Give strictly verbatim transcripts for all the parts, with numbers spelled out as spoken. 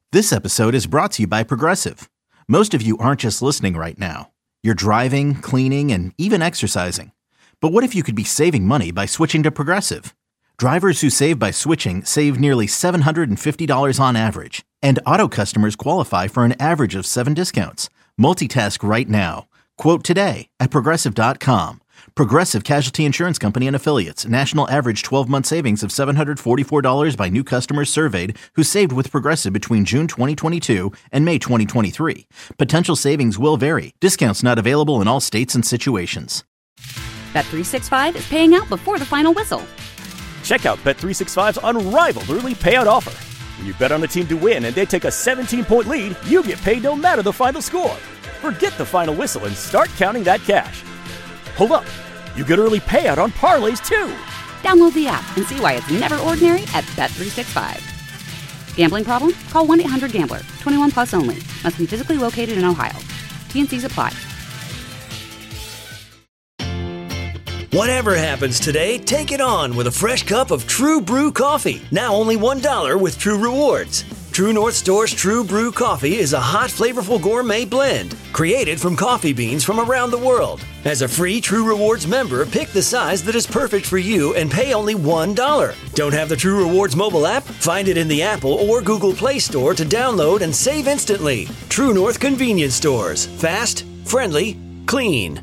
This episode is brought to you by Progressive. Most of you aren't just listening right now. You're driving, cleaning, and even exercising. But what if you could be saving money by switching to Progressive? Drivers who save by switching save nearly seven hundred fifty dollars on average. And auto customers qualify for an average of seven discounts. Multitask right now. Quote today at Progressive dot com. Progressive Casualty Insurance Company and Affiliates. National average twelve-month savings of seven hundred forty-four dollars by new customers surveyed who saved with Progressive between June twenty twenty-two and May twenty twenty-three. Potential savings will vary. Discounts not available in all states and situations. Bet three sixty-five is paying out before the final whistle. Check out Bet three sixty-five's unrivaled early payout offer. When you bet on a team to win and they take a seventeen-point lead, you get paid no matter the final score. Forget the final whistle and start counting that cash. Hold up. You get early payout on parlays, too. Download the app and see why it's never ordinary at Bet three sixty-five. Gambling problem? Call one eight hundred gambler. twenty-one plus only. Must be physically located in Ohio. T and C's apply. Whatever happens today, take it on with a fresh cup of True Brew coffee. Now only one dollar with True Rewards. True North Store's True Brew coffee is a hot, flavorful gourmet blend created from coffee beans from around the world. As a free True Rewards member, pick the size that is perfect for you and pay only one dollar. Don't have the True Rewards mobile app? Find it in the Apple or Google Play Store to download and save instantly. True North Convenience Stores. Fast, friendly, clean.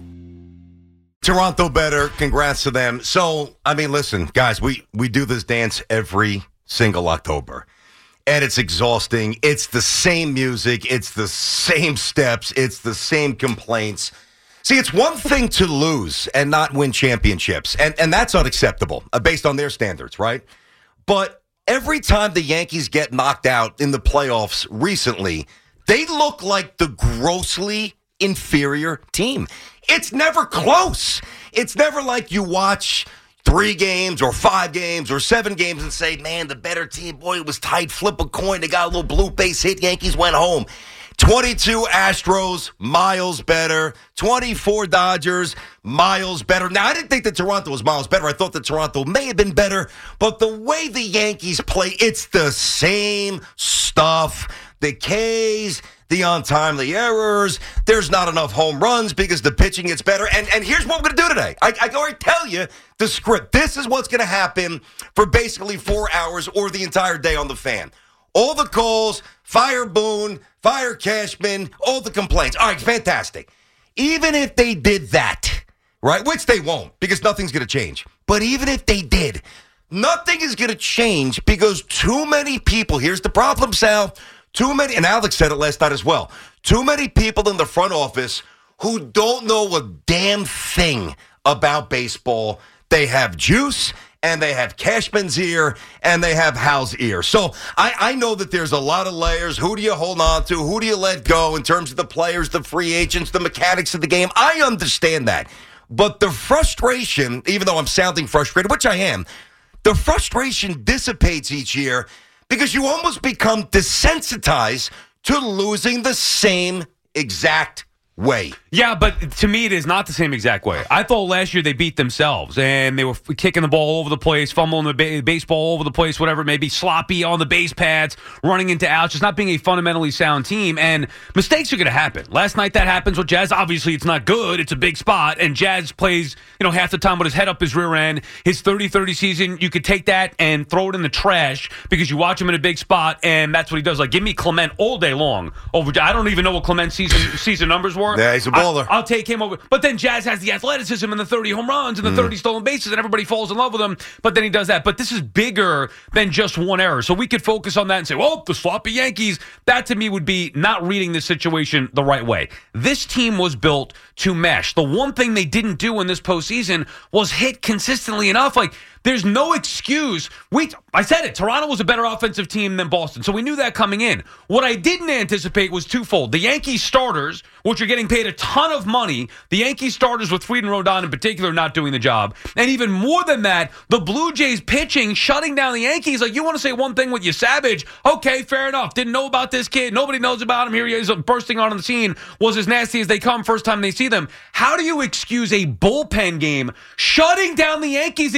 Toronto better. Congrats to them. So, I mean, listen, guys, we, we do this dance every single October. And it's exhausting. It's the same music. It's the same steps. It's the same complaints. See, it's one thing to lose and not win championships. And, and that's unacceptable uh, based on their standards, right? But every time the Yankees get knocked out in the playoffs recently, they look like the grossly inferior team. It's never close. It's never like you watch three games or five games or seven games and say, man, the better team, boy, it was tight. Flip a coin. They got a little blue base hit. Yankees went home. twenty-two Astros, miles better. twenty-four Dodgers, miles better. Now, I didn't think that Toronto was miles better. I thought that Toronto may have been better. But the way the Yankees play, it's the same stuff. The K's, the untimely errors. There's not enough home runs because the pitching gets better. And and here's what we're going to do today. I, I can already tell you the script. This is what's going to happen for basically four hours or the entire day on the Fan. All the calls, fire Boone, fire Cashman, all the complaints. All right, fantastic. Even if they did that, right, which they won't because nothing's going to change. But even if they did, nothing is going to change because too many people, here's the problem, Sal, too many, and Alex said it last night as well, too many people in the front office who don't know a damn thing about baseball. They have juice, and they have Cashman's ear, and they have Hal's ear. So I, I know that there's a lot of layers. Who do you hold on to? Who do you let go in terms of the players, the free agents, the mechanics of the game? I understand that. But the frustration, even though I'm sounding frustrated, which I am, the frustration dissipates each year because you almost become desensitized to losing the same exact way. Yeah, but to me, it is not the same exact way. I thought last year they beat themselves, and they were kicking the ball all over the place, fumbling the ba- baseball all over the place, whatever it may be, sloppy on the base pads, running into outs, just not being a fundamentally sound team, and mistakes are going to happen. Last night that happens with Jazz. Obviously, it's not good. It's a big spot, and Jazz plays, you know, half the time with his head up his rear end. His thirty thirty season, you could take that and throw it in the trash because you watch him in a big spot, and that's what he does. Like, give me Clement all day long over. I don't even know what Clement's season season numbers were. Yeah, he's a baller. I, I'll take him over. But then Jazz has the athleticism and the thirty home runs and the mm. thirty stolen bases, and everybody falls in love with him. But then he does that. But this is bigger than just one error. So we could focus on that and say, well, the sloppy Yankees. That to me would be not reading the situation the right way. This team was built to mesh. The one thing they didn't do in this postseason was hit consistently enough. Like, there's no excuse. We, I said it. Toronto was a better offensive team than Boston, so we knew that coming in. What I didn't anticipate was twofold. The Yankees starters, which are getting paid a ton of money, the Yankees starters with Fried and Rodon in particular not doing the job. And even more than that, the Blue Jays pitching, shutting down the Yankees. Like, you want to say one thing with your Savage, okay, fair enough. Didn't know about this kid. Nobody knows about him. Here he is bursting on the scene. Was as nasty as they come first time they see them. How do you excuse a bullpen game shutting down the Yankees at Yankee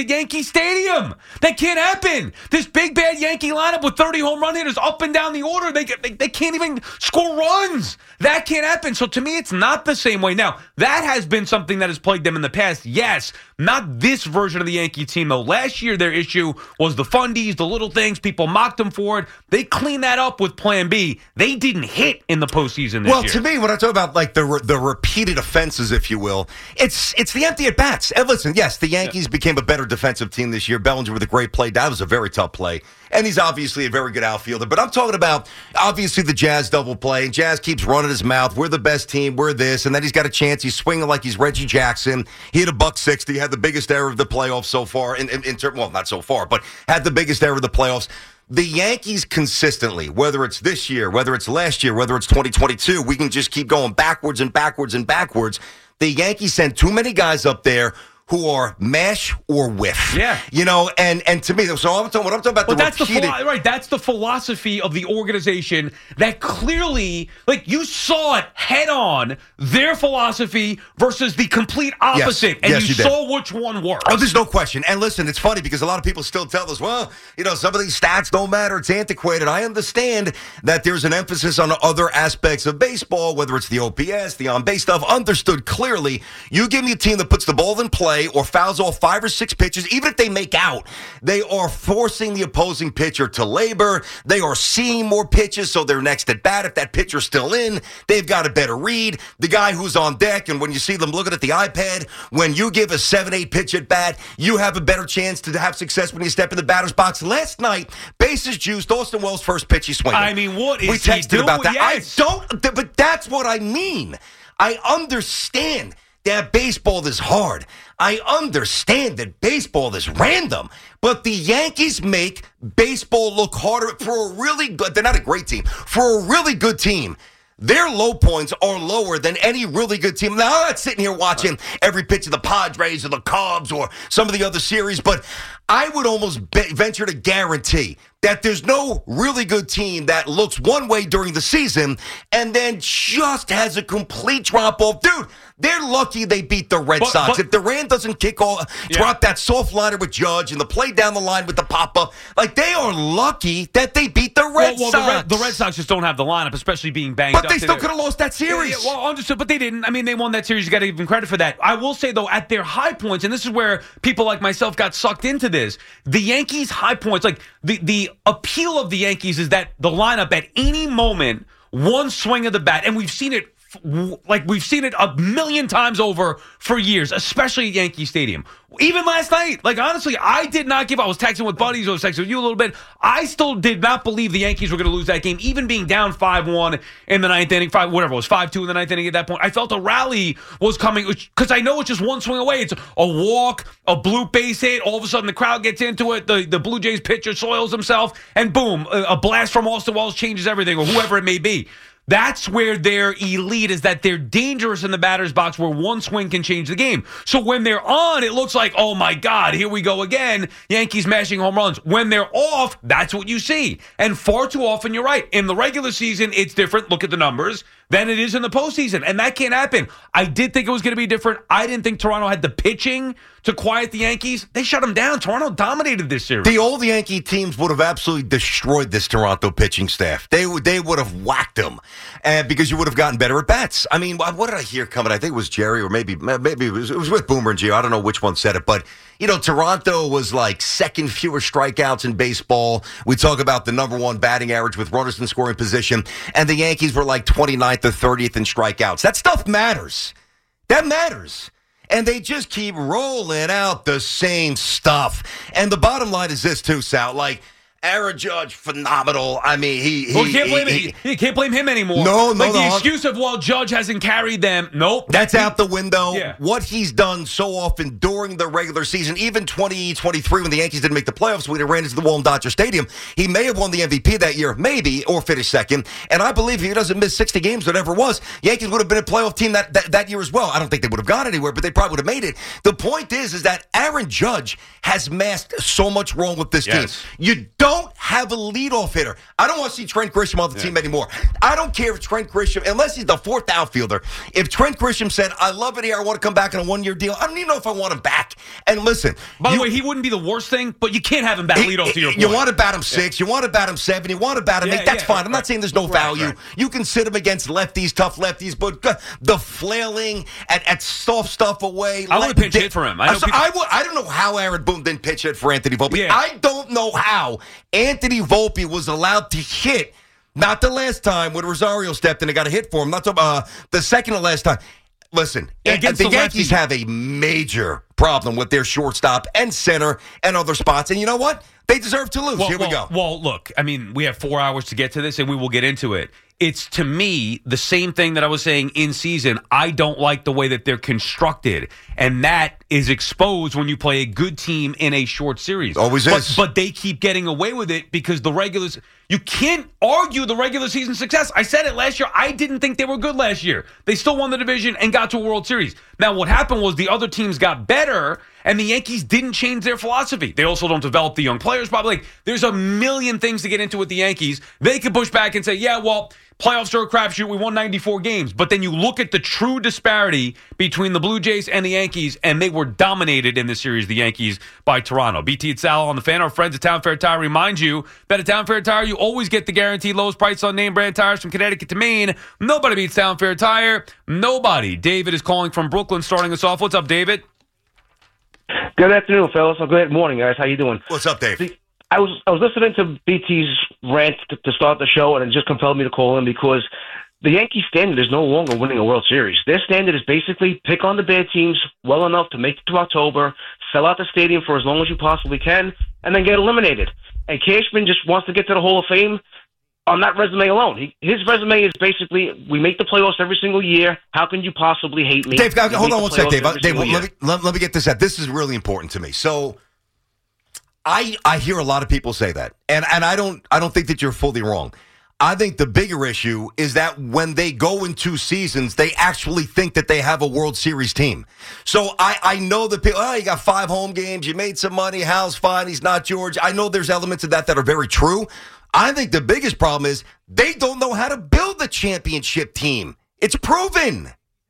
Stadium. That can't happen. This big, bad Yankee lineup with thirty home run hitters up and down the order, they, they, they can't even score runs. That can't happen. So to me, it's not the same way. Now, that has been something that has plagued them in the past. Yes, not this version of the Yankee team, though. Last year, their issue was the fundies, the little things. People mocked them for it. They cleaned that up with Plan B. They didn't hit in the postseason this well, year. to me, when I talk about like the re- the repeated offenses, if you will, it's it's the empty at bats. And listen, yes, the Yankees yeah. became a better defensive team this year. Bellinger with a great play. That was a very tough play. And he's obviously a very good outfielder. But I'm talking about, obviously, the Jazz double play. And Jazz keeps running his mouth. We're the best team. We're this. And then he's got a chance. He's swinging like he's Reggie Jackson. He hit a buck sixty. Had the biggest error of the playoffs so far. In, in, in term, well, not so far, but had the biggest error of the playoffs. The Yankees consistently, whether it's this year, whether it's last year, whether it's twenty twenty-two, we can just keep going backwards and backwards and backwards. The Yankees send too many guys up there who are mash or whiff. Yeah. You know, and, and to me, so I'm talking, what I'm talking about, well, the that's repeated... the philo- right. That's the philosophy of the organization that clearly, like, you saw it head on, their philosophy versus the complete opposite, yes. and yes, you, you saw which one works. Oh, there's no question. And listen, it's funny because a lot of people still tell us, well, you know, some of these stats don't matter. It's antiquated. I understand that there's an emphasis on other aspects of baseball, whether it's the O P S, the on-base stuff. Understood clearly. You give me a team that puts the ball in play or fouls off five or six pitches, even if they make out, they are forcing the opposing pitcher to labor. They are seeing more pitches, so they're next at bat. If that pitcher's still in, they've got a better read. The guy who's on deck, and when you see them looking at the iPad, when you give a seven eight pitch at bat, you have a better chance to have success when you step in the batter's box. Last night, bases juiced, Austin Wells' first pitch, he swung. I mean, what is we texted he doing? about that. Yes. I don't, but that's what I mean. I understand that baseball is hard. I understand that baseball is random, but the Yankees make baseball look harder for a really good, they're not a great team, for a really good team. Their low points are lower than any really good team. Now, I'm not sitting here watching every pitch of the Padres or the Cubs or some of the other series, but I would almost be- venture to guarantee that there's no really good team that looks one way during the season and then just has a complete drop-off. Dude, they're lucky they beat the Red but, Sox. But, if Durant doesn't kick off, yeah. drop that soft liner with Judge and the play down the line with the pop-up, like they are lucky that they beat the Red well, well, Sox. The Red, the Red Sox just don't have the lineup, especially being banged but up. But they still today. could have lost that series. Yeah, yeah, well, understood, but they didn't. I mean, they won that series. You got to give them credit for that. I will say, though, at their high points, and this is where people like myself got sucked into this, the Yankees' high points, like the, the appeal of the Yankees is that the lineup at any moment, one swing of the bat, and we've seen it like we've seen it a million times over for years, especially at Yankee Stadium. Even last night, like honestly, I did not give. I was texting with buddies, I was texting with you a little bit. I still did not believe the Yankees were going to lose that game, even being down five one in the ninth inning, five whatever it was, five two in the ninth inning. At that point, I felt a rally was coming because I know it's just one swing away. It's a walk, a bloop base hit. All of a sudden, the crowd gets into it. The the Blue Jays pitcher soils himself, and boom, a, a blast from Austin Wells changes everything, or whoever it may be. That's where they're elite, is that they're dangerous in the batter's box where one swing can change the game. So when they're on, it looks like, oh my God, here we go again. Yankees mashing home runs. When they're off, that's what you see. And far too often, you're right. In the regular season, it's different. Look at the numbers. Than it is in the postseason. And that can't happen. I did think it was going to be different. I didn't think Toronto had the pitching to quiet the Yankees. They shut them down. Toronto dominated this series. The old Yankee teams would have absolutely destroyed this Toronto pitching staff. They would they would have whacked them uh, because you would have gotten better at bats. I mean, what did I hear coming? I think it was Jerry or maybe maybe it was, it was with Boomer and Gio. I don't know which one said it, but you know, Toronto was like second fewer strikeouts in baseball. We talk about the number one batting average with runners in scoring position, and the Yankees were like twenty-ninth or thirtieth in strikeouts. That stuff matters. That matters. And they just keep rolling out the same stuff. And the bottom line is this too, Sal. Like, Aaron Judge, phenomenal. I mean, he... he well, you can't blame he, he, he, you can't blame him anymore. No, no, Like, the no. excuse of, well, Judge hasn't carried them. Nope. That's out the window. Yeah. What he's done so often during the regular season, even twenty twenty-three when the Yankees didn't make the playoffs, when he ran into the wall in Dodger Stadium, he may have won the M V P that year, maybe, or finished second. And I believe if he doesn't miss sixty games, whatever it was, Yankees would have been a playoff team that, that, that year as well. I don't think they would have gone anywhere, but they probably would have made it. The point is, is that Aaron Judge has masked so much wrong with this Yes. team. You don't have a leadoff hitter. I don't want to see Trent Grisham on the yeah. team anymore. I don't care if Trent Grisham, unless he's the fourth outfielder, if Trent Grisham said, I love it here, I want to come back on a one-year deal, I don't even know if I want him back. And listen. By you, the way, he wouldn't be the worst thing, but you can't have him bat leadoff to your point. You want to bat him six, yeah. you want to bat him seven, you want to bat him yeah, eight, that's yeah, fine. Right, I'm not saying there's no right, value. Right. You can sit him against lefties, tough lefties, but the flailing at, at soft stuff away. I would pitch hit for him. I, know so people- I, would, I don't know how Aaron Boone didn't pitch it for Anthony Volpe. Yeah. I don't know how Anthony Volpe was allowed to hit, not the last time when Rosario stepped in and got a hit for him, not the, uh, the second to last time. Listen, yeah, the, the Yankees have a major problem with their shortstop and center and other spots. And you know what? They deserve to lose. Well, Here well, we go. Well, look, I mean, we have four hours to get to this, and we will get into it. It's, to me, the same thing that I was saying in season. I don't like the way that they're constructed, and that is exposed when you play a good team in a short series. Always but, is. But they keep getting away with it because the regulars – you can't argue the regular season success. I said it last year. I didn't think they were good last year. They still won the division and got to a World Series. Now, what happened was the other teams got better, and the Yankees didn't change their philosophy. They also don't develop the young players. Probably like, there's a million things to get into with the Yankees. They could push back and say, yeah, well, playoffs are a crapshoot. We won ninety-four games. But then you look at the true disparity between the Blue Jays and the Yankees, and they were dominated in this series, the Yankees, by Toronto. B T and Sal on the Fan. Our friends at Town Fair Tire remind you that at Town Fair Tire, you always get the guaranteed lowest price on name brand tires from Connecticut to Maine. Nobody beats Town Fair Tire. Nobody. David is calling from Brooklyn, starting us off. What's up, David? Good afternoon, fellas. Or good morning, guys. How you doing? What's up, Dave? See, I was I was listening to B T's rant to, to start the show, and it just compelled me to call in because the Yankee standard is no longer winning a World Series. Their standard is basically pick on the bad teams well enough to make it to October, sell out the stadium for as long as you possibly can, and then get eliminated. And Cashman just wants to get to the Hall of Fame on that resume alone. He, his resume is basically, we make the playoffs every single year. How can you possibly hate me? Dave, hold on one second, Dave. Dave let, year. me, let, let me get this out. This is really important to me. So I I hear a lot of people say that, and, and I don't I don't think that you're fully wrong. I think the bigger issue is that when they go in two seasons, they actually think that they have a World Series team. So I, I know that people, oh, you got five home games, you made some money, Hal's fine, he's not George. I know there's elements of that that are very true. I think the biggest problem is they don't know how to build a championship team. It's proven.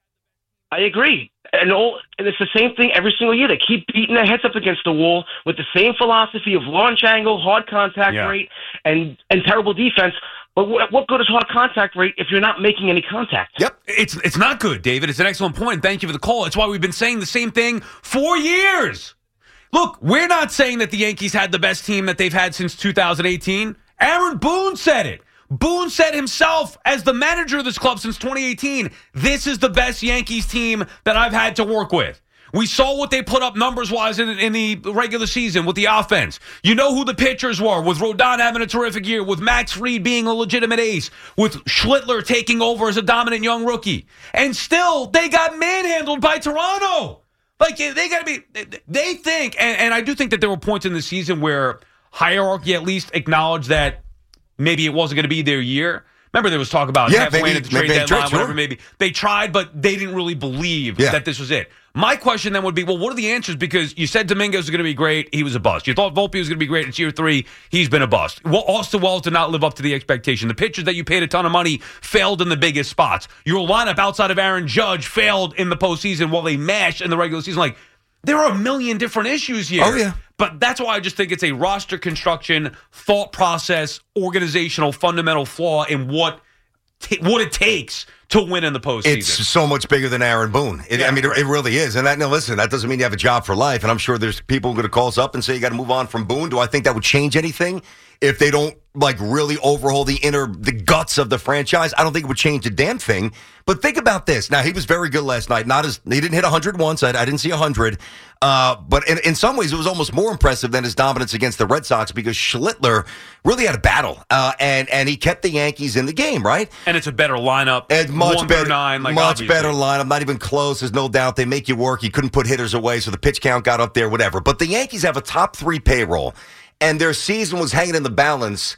I agree. And all, and it's the same thing every single year. They keep beating their heads up against the wall with the same philosophy of launch angle, hard contact yeah. rate, and, and terrible defense. But what, what good is hard contact rate if you're not making any contact? Yep. It's it's not good, David. It's an excellent point. Thank you for the call. It's why we've been saying the same thing for years. Look, we're not saying that the Yankees had the best team that they've had since two thousand eighteen. Aaron Boone said it. Boone said himself, as the manager of this club since twenty eighteen, this is the best Yankees team that I've had to work with. We saw what they put up numbers-wise in, in the regular season with the offense. You know who the pitchers were, with Rodon having a terrific year, with Max Fried being a legitimate ace, with Schlittler taking over as a dominant young rookie. And still, they got manhandled by Toronto. Like, they got to be – they think – and I do think that there were points in the season where hierarchy at least acknowledged that maybe it wasn't going to be their year. Remember, there was talk about yeah, halfway into the trade deadline, tried, whatever sure. maybe. They tried, but they didn't really believe yeah. that this was it. My question then would be, well, what are the answers? Because you said Dominguez was going to be great. He was a bust. You thought Volpe was going to be great. It's year three. He's been a bust. Well, Austin Wells did not live up to the expectation. The pitchers that you paid a ton of money failed in the biggest spots. Your lineup outside of Aaron Judge failed in the postseason while they mashed in the regular season. Like, there are a million different issues here. Oh, yeah. But that's why I just think it's a roster construction, thought process, organizational, fundamental flaw in what t- what it takes to win in the postseason. It's so much bigger than Aaron Boone. It, yeah, I mean, right. it, it really is. And that, now, listen, that doesn't mean you have a job for life. And I'm sure there's people going to call us up and say you got to move on from Boone. Do I think that would change anything if they don't like really overhaul the inner, the guts of the franchise? I don't think it would change a damn thing. But think about this. Now, he was very good last night. Not as he didn't hit one hundred once. I, I didn't see one hundred. Uh, but in, in some ways, it was almost more impressive than his dominance against the Red Sox because Schlittler really had a battle. Uh, and, and he kept the Yankees in the game, right? And it's a better lineup. And much One better, through nine, like much obviously. better lineup. Not even close. There's no doubt they make you work. You couldn't put hitters away, so the pitch count got up there, whatever. But the Yankees have a top three payroll, and their season was hanging in the balance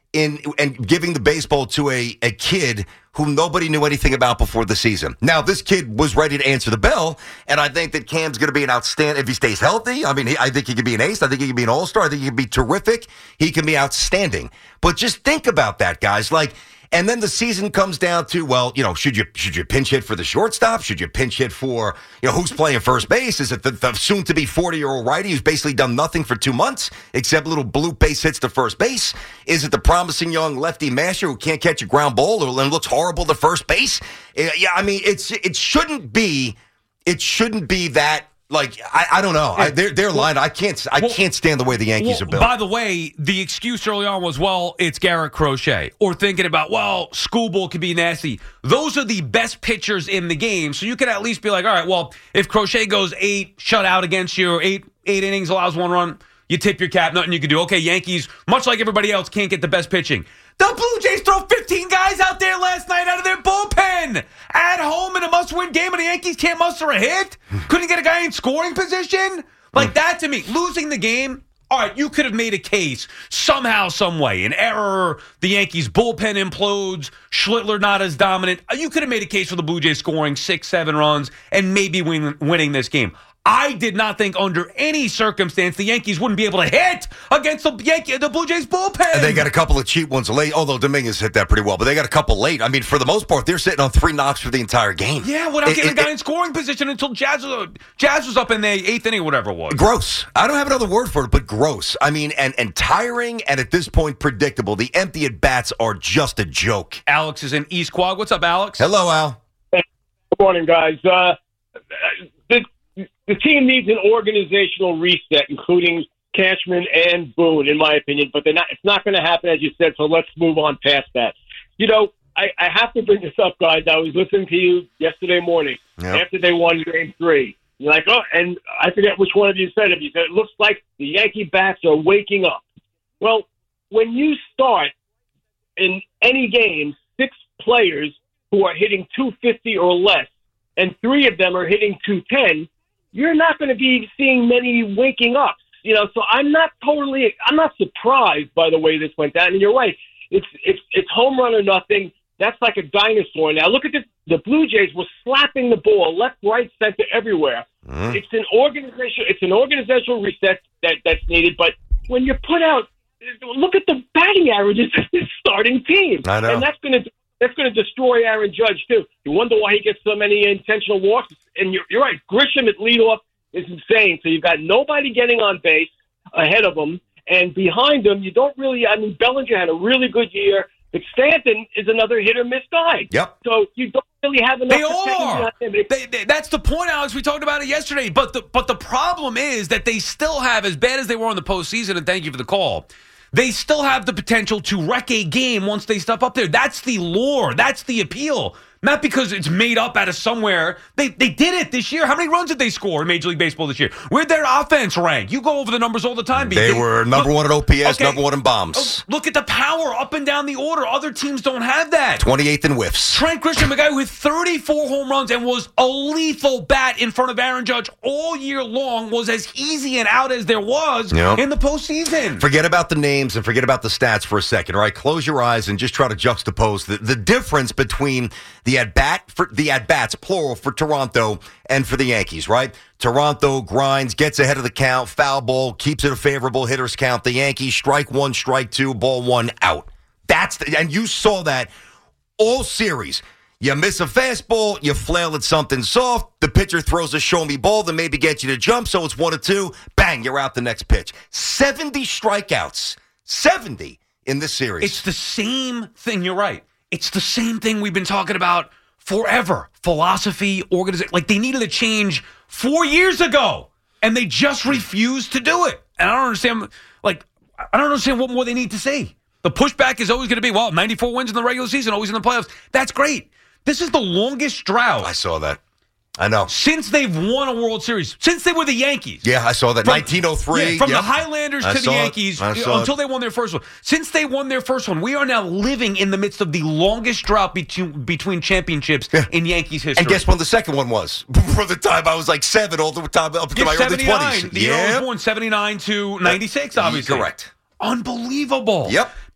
in and giving the baseball to a, a kid whom nobody knew anything about before the season. Now, this kid was ready to answer the bell, and I think that Cam's going to be an outstanding, if he stays healthy, I mean, he, I think he could be an ace. I think he could be an all-star. I think he could be terrific. He can be outstanding. But just think about that, guys. Like, and then the season comes down to, well, you know, should you should you pinch hit for the shortstop? Should you pinch hit for, you know, who's playing first base? Is it the, the soon-to-be forty-year-old righty who's basically done nothing for two months except little blue base hits to first base? Is it the promising young lefty masher who can't catch a ground ball or looks horrible to first base? Yeah, I mean, it's it shouldn't be it shouldn't be that. Like, I, I don't know. I, they're they're lying. I can't I well, can't stand the way the Yankees well, are built. By the way, the excuse early on was, well, it's Garrett Crochet. Or thinking about, well, Schoolboy could be nasty. Those are the best pitchers in the game. So you can at least be like, all right, well, if Crochet goes eight shutout against you, or eight eight innings, allows one run, you tip your cap, nothing you can do. Okay, Yankees, much like everybody else, can't get the best pitching. The Blue Jays throw fifteen guys out there last night out of their bullpen at home in a must-win game, and the Yankees can't muster a hit? Couldn't get a guy in scoring position? Like that to me, losing the game, all right, you could have made a case somehow, some way. An error, the Yankees' bullpen implodes, Schlittler not as dominant. You could have made a case for the Blue Jays scoring six, seven runs and maybe win, winning this game. I did not think under any circumstance the Yankees wouldn't be able to hit against the Yankee, the Blue Jays bullpen. And they got a couple of cheap ones late, although Dominguez hit that pretty well, but they got a couple late. I mean, for the most part, they're sitting on three knocks for the entire game. Yeah, without it, getting it, a guy it, in scoring position until Jazz was, Jazz was up in the eighth inning or whatever it was. Gross. I don't have another word for it, but gross. I mean, and, and tiring, and at this point, predictable. The empty at-bats are just a joke. Alex is in East Quad. What's up, Alex? Hello, Al. Good morning, guys. Uh, the, the team needs an organizational reset, including Cashman and Boone, in my opinion. But they're not, it's not going to happen, as you said, so let's move on past that. You know, I, I have to bring this up, guys. I was listening to you yesterday morning yep. after they won Game three. You're like, oh, and I forget which one of you said it. You said, it looks like the Yankee bats are waking up. Well, when you start in any game, six players who are hitting two fifty or less, and three of them are hitting two ten, you're not going to be seeing many waking ups. You know, so I'm not totally, I'm not surprised by the way this went down. And you're right, it's it's it's home run or nothing. That's like a dinosaur. Now look at this. The Blue Jays were slapping the ball left, right, center, everywhere. Mm. It's an organization. It's an organizational reset that that's needed. But when you put out, look at the batting averages of this starting team, I know. And that's going to that's going to destroy Aaron Judge too. You wonder why he gets so many intentional walks. And you're, you're right, Grisham at leadoff is insane. So you've got nobody getting on base ahead of him, and behind him, you don't really. I mean, Bellinger had a really good year. But Stanton is another hit or miss guy. Yep. So you don't really have enough. They are. They, they, that's the point, Alex. We talked about it yesterday. But the but the problem is that they still have, as bad as they were in the postseason, and thank you for the call, they still have the potential to wreck a game once they step up there. That's the lure. That's the appeal. Not because it's made up out of somewhere. They they did it this year. How many runs did they score in Major League Baseball this year? Where'd their offense rank? You go over the numbers all the time. B K. They were number look, one at O P S, okay. number one in bombs. Look at the power up and down the order. Other teams don't have that. twenty-eighth in whiffs. Trent Grisham, a guy with thirty-four home runs and was a lethal bat in front of Aaron Judge all year long, was as easy and out as there was yep. in the postseason. Forget about the names and forget about the stats for a second, all right? Close your eyes and just try to juxtapose the, the difference between the at-bat for the at-bats, plural, for Toronto and for the Yankees, right? Toronto grinds, gets ahead of the count, foul ball, keeps it a favorable hitter's count. The Yankees strike one, strike two, ball one, out. That's the, and you saw that all series. You miss a fastball, you flail at something soft, the pitcher throws a show-me ball that maybe gets you to jump, so it's one or two, bang, you're out the next pitch. seventy strikeouts, seventy in this series. It's the same thing, you're right. It's the same thing we've been talking about forever. Philosophy, organization. Like, they needed a change four years ago, and they just refused to do it. And I don't understand, like, I don't understand what more they need to say. The pushback is always going to be, well, ninety-four wins in the regular season, always in the playoffs. That's great. This is the longest drought. I saw that. I know. Since they've won a World Series. Since they were the Yankees. Yeah, I saw that. From, nineteen oh three. Yeah, from yep. the Highlanders I to the Yankees until it. they won their first one. Since they won their first one, we are now living in the midst of the longest drought between, between championships yeah. in Yankees history. And guess when the second one was? For the time I was like seven, all the time up to yeah, my early twenties. The year I was born, seventy-nine to ninety-six, obviously. Correct. Unbelievable. Yep.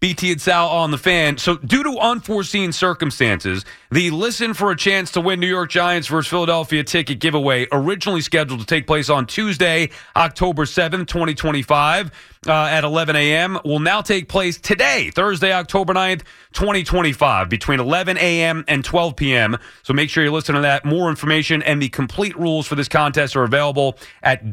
B T and Sal on the Fan. So due to unforeseen circumstances, the Listen for a Chance to Win New York Giants versus Philadelphia ticket giveaway, originally scheduled to take place on Tuesday, October seventh, twenty twenty-five, uh, at eleven a.m., will now take place today, Thursday, October ninth, twenty twenty-five, between eleven a.m. and twelve p.m. So make sure you listen to that. More information and the complete rules for this contest are available at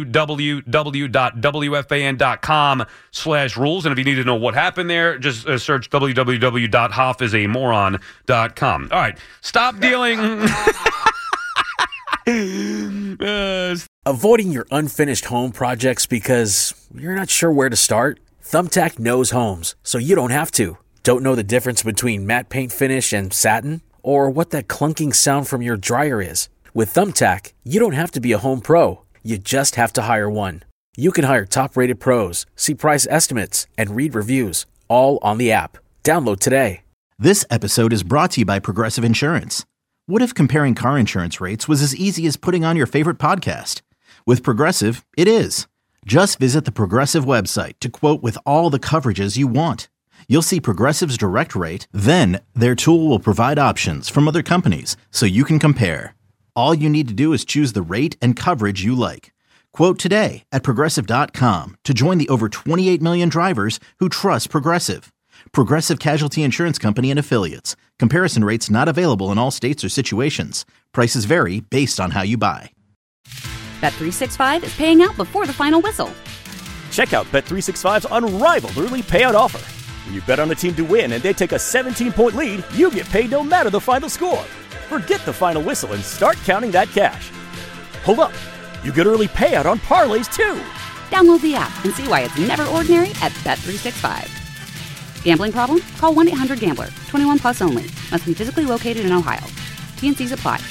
www.wfan.com slash rules. And if you need to know what happened there, just uh, search w w w dot hoff is a moron dot com. All right, stop dealing. uh, Avoiding your unfinished home projects because you're not sure where to start? Thumbtack knows homes, so you don't have to. Don't know the difference between matte paint finish and satin? Or what that clunking sound from your dryer is? With Thumbtack, you don't have to be a home pro. You just have to hire one. You can hire top-rated pros, see price estimates, and read reviews, all on the app. Download today. This episode is brought to you by Progressive Insurance. What if comparing car insurance rates was as easy as putting on your favorite podcast? With Progressive, it is. Just visit the Progressive website to quote with all the coverages you want. You'll see Progressive's direct rate, then their tool will provide options from other companies so you can compare. All you need to do is choose the rate and coverage you like. Quote today at Progressive dot com to join the over twenty-eight million drivers who trust Progressive. Progressive Casualty Insurance Company and Affiliates. Comparison rates not available in all states or situations. Prices vary based on how you buy. Bet three sixty-five is paying out before the final whistle. Check out Bet three sixty-five's unrivaled early payout offer. When you bet on a team to win and they take a seventeen-point lead, you get paid no matter the final score. Forget the final whistle and start counting that cash. Hold up. You get early payout on parlays, too. Download the app and see why it's never ordinary at Bet three sixty-five. Gambling problem? Call one eight hundred gambler. twenty-one plus only. Must be physically located in Ohio. T N Cs apply.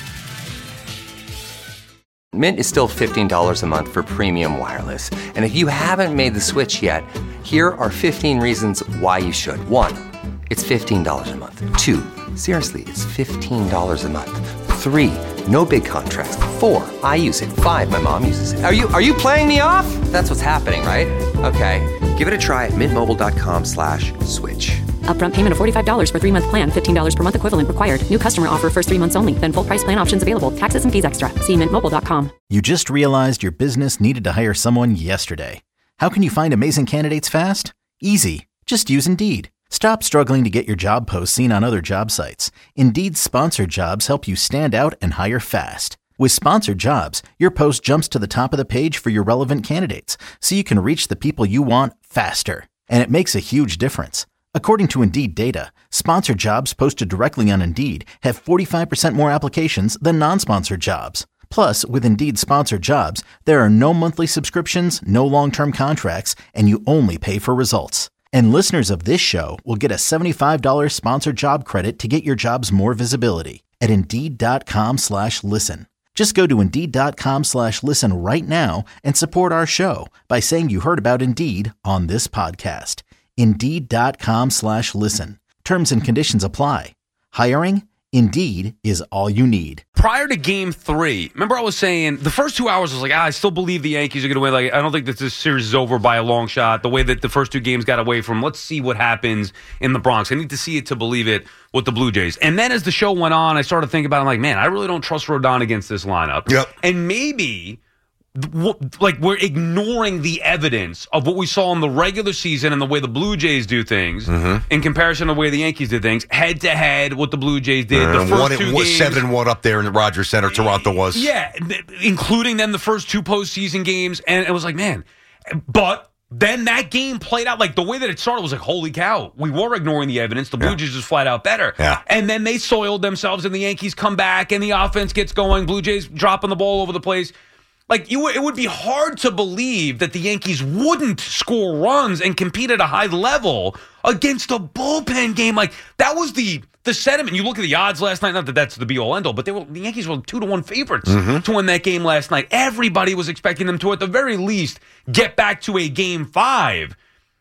Mint is still fifteen dollars a month for premium wireless. And if you haven't made the switch yet, here are fifteen reasons why you should. One, it's fifteen dollars a month. Two, seriously, it's fifteen dollars a month. Three, no big contracts. Four, I use it. Five, my mom uses it. Are you are you playing me off? That's what's happening, right? Okay, give it a try at mintmobile.com slash switch. Upfront payment of forty-five dollars for three-month plan, fifteen dollars per month equivalent required. New customer offer first three months only. Then full price plan options available. Taxes and fees extra. See mint mobile dot com. You just realized your business needed to hire someone yesterday. How can you find amazing candidates fast? Easy. Just use Indeed. Stop struggling to get your job posts seen on other job sites. Indeed's sponsored jobs help you stand out and hire fast. With sponsored jobs, your post jumps to the top of the page for your relevant candidates, so you can reach the people you want faster. And it makes a huge difference. According to Indeed data, sponsored jobs posted directly on Indeed have forty-five percent more applications than non-sponsored jobs. Plus, with Indeed sponsored jobs, there are no monthly subscriptions, no long-term contracts, and you only pay for results. And listeners of this show will get a seventy-five dollars sponsored job credit to get your jobs more visibility at Indeed.com slash listen. Just go to Indeed.com slash listen right now and support our show by saying you heard about Indeed on this podcast. Indeed.com slash listen. Terms and conditions apply. Hiring? Indeed is all you need. Prior to game three, remember I was saying the first two hours I was like, ah, I still believe the Yankees are going to win. Like, I don't think that this series is over by a long shot. The way that the first two games got away from, let's see what happens in the Bronx. I need to see it to believe it with the Blue Jays. And then as the show went on, I started thinking about it. I'm like, man, I really don't trust Rodon against this lineup. Yep. And maybe like we're ignoring the evidence of what we saw in the regular season and the way the Blue Jays do things mm-hmm. in comparison to the way the Yankees did things, head to head, what the Blue Jays did. Uh, the first one, two one, games, seven and one up there in the Rogers Center, Toronto was. Yeah, including then the first two postseason games, and it was like, man, but. Then that game played out like the way that it started was like, holy cow, we were ignoring the evidence. The Blue yeah. Jays just flat out better. Yeah. And then they soiled themselves and the Yankees come back and the offense gets going. Blue Jays dropping the ball over the place. Like you, it would be hard to believe that the Yankees wouldn't score runs and compete at a high level against a bullpen game. Like that was the the sentiment. You look at the odds last night. Not that that's the be all end all, but they were the Yankees were two to one favorites mm-hmm. to win that game last night. Everybody was expecting them to, at the very least, get back to a game five.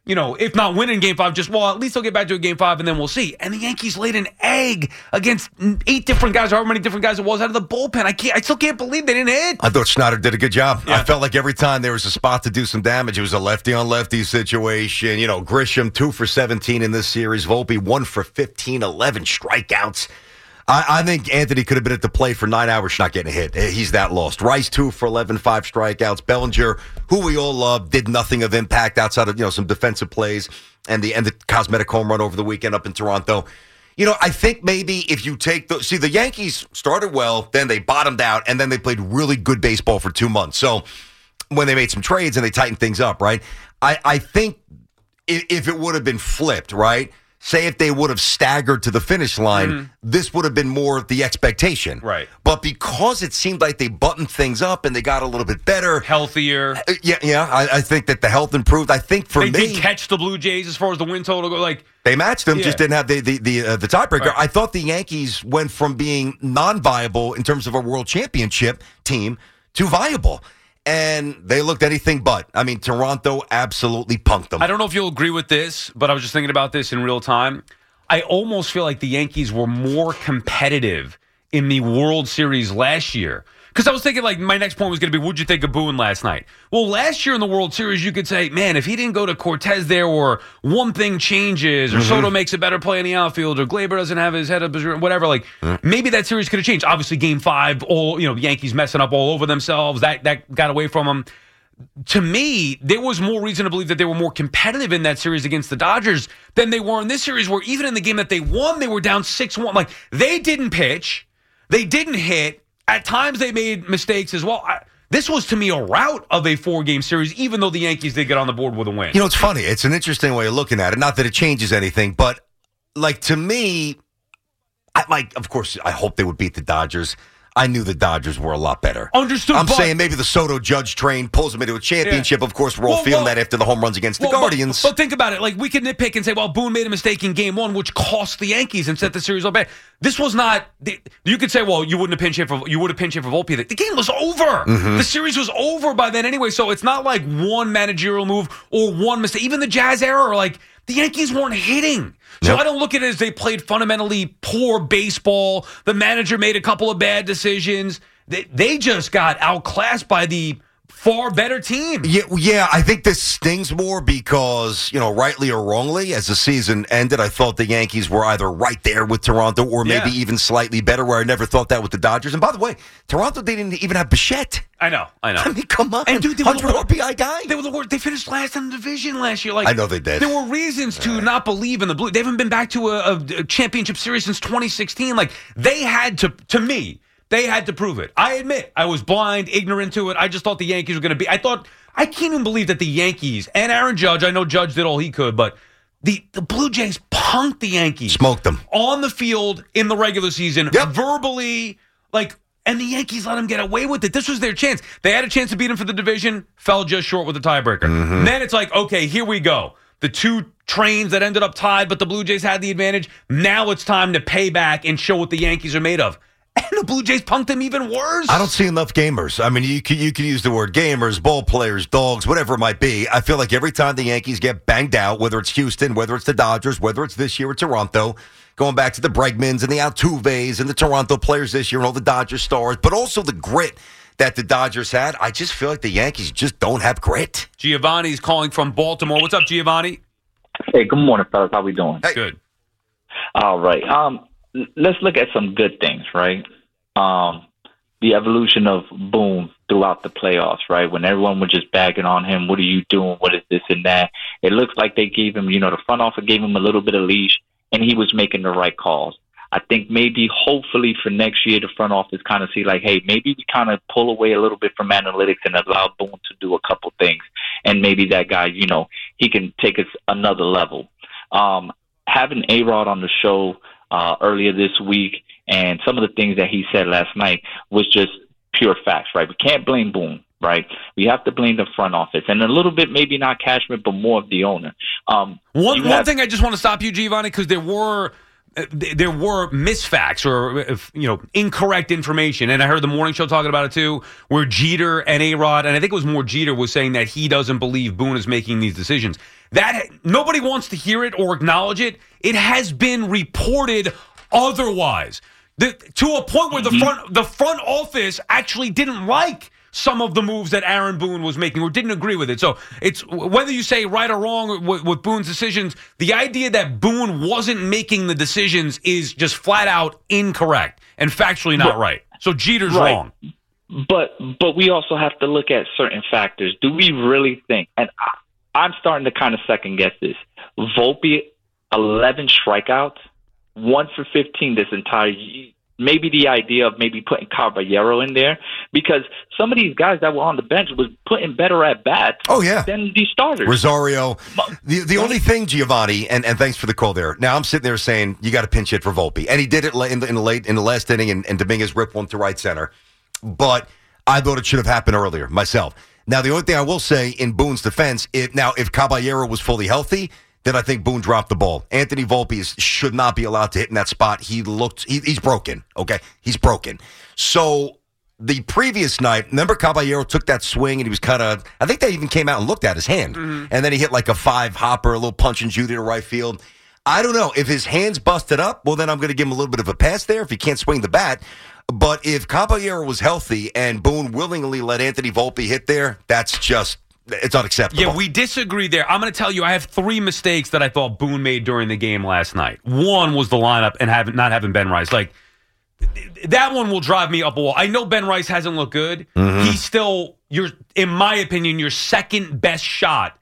you know, if not winning game five, just, well, at least they'll get back to a game five and then we'll see. And the Yankees laid an egg against eight different guys, or however many different guys it was, out of the bullpen. I can't, I still can't believe they didn't hit. I thought Snyder did a good job. Yeah. I felt like every time there was a spot to do some damage, it was a lefty on lefty situation. You know, Grisham, two for seventeen in this series. Volpe, one for fifteen, eleven strikeouts. I, I think Anthony could have been at the plate for nine hours not getting a hit. He's that lost. Rice, two for eleven, five strikeouts. Bellinger, who we all love, did nothing of impact outside of, you know, some defensive plays and the, and the cosmetic home run over the weekend up in Toronto. You know, I think maybe if you take the, see, the Yankees started well, then they bottomed out, and then they played really good baseball for two months. So when they made some trades and they tightened things up, right? I, I think if, if it would have been flipped, right? Say if they would have staggered to the finish line, mm-hmm. this would have been more the expectation. Right. But because it seemed like they buttoned things up and they got a little bit better. Healthier. Uh, yeah, yeah. I, I think that the health improved. I think for they me. They did catch the Blue Jays as far as the win total go. Like, they matched them, yeah. just didn't have the the the, uh, the tiebreaker. Right. I thought the Yankees went from being non-viable in terms of a world championship team to viable. And they looked anything but. I mean, Toronto absolutely punked them. I don't know if you'll agree with this, but I was just thinking about this in real time. I almost feel like the Yankees were more competitive in the World Series last year. Because I was thinking, like, my next point was going to be, what'd you think of Boone last night? Well, last year in the World Series, you could say, man, if he didn't go to Cortez there, or one thing changes, or mm-hmm. Soto makes a better play in the outfield, or Gleyber doesn't have his head up, whatever, like, mm-hmm. maybe that series could have changed. Obviously, game five, all, you know, the Yankees messing up all over themselves, that, that got away from them. To me, there was more reason to believe that they were more competitive in that series against the Dodgers than they were in this series, where even in the game that they won, they were down six one. Like, they didn't pitch. They didn't hit. At times, they made mistakes as well. I, this was, to me, a rout of a four-game series, even though the Yankees did get on the board with a win. You know, it's funny. It's an interesting way of looking at it. Not that it changes anything, but, like, to me, I, like, of course, I hope they would beat the Dodgers. I knew the Dodgers were a lot better. Understood. I'm but, saying maybe the Soto Judge train pulls them into a championship. Yeah. Of course, we're all well, feeling well, that after the home runs against well, the Guardians. But, but think about it. Like, we could nitpick and say, well, Boone made a mistake in game one, which cost the Yankees and set the series up bad. This was not. You could say, well, you wouldn't have pinch hit for you would have pinch hit for Volpe. The game was over. Mm-hmm. The series was over by then anyway. So it's not like one managerial move or one mistake. Even the Jazz error, like, the Yankees weren't hitting. So nope. I don't look at it as they played fundamentally poor baseball. The manager made a couple of bad decisions. They, they just got outclassed by the far better team. Yeah, yeah, I think this stings more because, you know, rightly or wrongly, as the season ended, I thought the Yankees were either right there with Toronto or maybe yeah. even slightly better, where I never thought that with the Dodgers. And by the way, Toronto didn't even have Bichette. I know, I know. I mean, come on. And dude, they were the R B I guy. They were the worst. They finished last in the division last year. Like, I know they did. There were reasons to right. not believe in the Blue. They haven't been back to a, a championship series since twenty sixteen. Like, they had to, to me, they had to prove it. I admit, I was blind, ignorant to it. I just thought the Yankees were going to be. I thought, I can't even believe that the Yankees and Aaron Judge, I know Judge did all he could, but the, the Blue Jays punked the Yankees. Smoked them. On the field in the regular season, yep. verbally, like, and the Yankees let them get away with it. This was their chance. They had a chance to beat them for the division, fell just short with the tiebreaker. Mm-hmm. Then it's like, okay, here we go. The two trains that ended up tied, but the Blue Jays had the advantage. Now it's time to pay back and show what the Yankees are made of. And the Blue Jays punked them even worse. I don't see enough gamers. I mean, you can, you can use the word gamers, ball players, dogs, whatever it might be. I feel like every time the Yankees get banged out, whether it's Houston, whether it's the Dodgers, whether it's this year or Toronto, going back to the Bregmans and the Altuves and the Toronto players this year and all the Dodgers stars, but also the grit that the Dodgers had, I just feel like the Yankees just don't have grit. Giovanni's calling from Baltimore. What's up, Giovanni? Hey, good morning, fellas. How we doing? Hey. Good. All right. Um, let's look at some good things, right? Um, the evolution of Boone throughout the playoffs, right? When everyone was just bagging on him, what are you doing? What is this and that? It looks like they gave him, you know, the front office gave him a little bit of leash, and he was making the right calls. I think maybe, hopefully, for next year, the front office kind of see like, hey, maybe we kind of pull away a little bit from analytics and allow Boone to do a couple things, and maybe that guy, you know, he can take us another level. Um, having A-Rod on the show uh, earlier this week, and some of the things that he said last night was just pure facts, right? We can't blame Boone, right? We have to blame the front office, and a little bit, maybe not Cashman, but more of the owner. Um, one one have- thing I just want to stop you, Giovanni, because there were uh, th- there were misfacts or uh, you know incorrect information, and I heard the morning show talking about it too, where Jeter and A-Rod, and I think it was more Jeter, was saying that he doesn't believe Boone is making these decisions. That nobody wants to hear it or acknowledge it. It has been reported otherwise, the, to a point where the front the front office actually didn't like some of the moves that Aaron Boone was making or didn't agree with it. So it's whether you say right or wrong with, with Boone's decisions, the idea that Boone wasn't making the decisions is just flat out incorrect and factually not right. So Jeter's Right. wrong. But but we also have to look at certain factors. Do we really think? And I, I'm starting to kind of second guess this. Volpe, eleven strikeouts, one for fifteen this entire year. Maybe the idea of maybe putting Caballero in there, because some of these guys that were on the bench was putting better at bats oh, yeah. than the starters. Rosario. The the only thing, Giovanni, and, and thanks for the call there. Now I'm sitting there saying you got to pinch hit for Volpe, and he did it in the, in the late in the last inning, and, and Dominguez ripped one to right center. But I thought it should have happened earlier myself. Now the only thing I will say in Boone's defense, it, now if Caballero was fully healthy, then I think Boone dropped the ball. Anthony Volpe is, should not be allowed to hit in that spot. He looked, he, he's broken, okay? He's broken. So the previous night, remember Caballero took that swing and he was kind of, I think they even came out and looked at his hand. Mm-hmm. And then he hit like a five hopper, a little punch and Judy to right field. I don't know. If his hand's busted up, well, then I'm going to give him a little bit of a pass there if he can't swing the bat. But if Caballero was healthy and Boone willingly let Anthony Volpe hit there, that's just, it's unacceptable. Yeah, we disagree there. I'm going to tell you, I have three mistakes that I thought Boone made during the game last night. One was the lineup and having, not having Ben Rice. Like, that one will drive me up a wall. I know Ben Rice hasn't looked good. Mm-hmm. He's still, your, in my opinion, your second best shot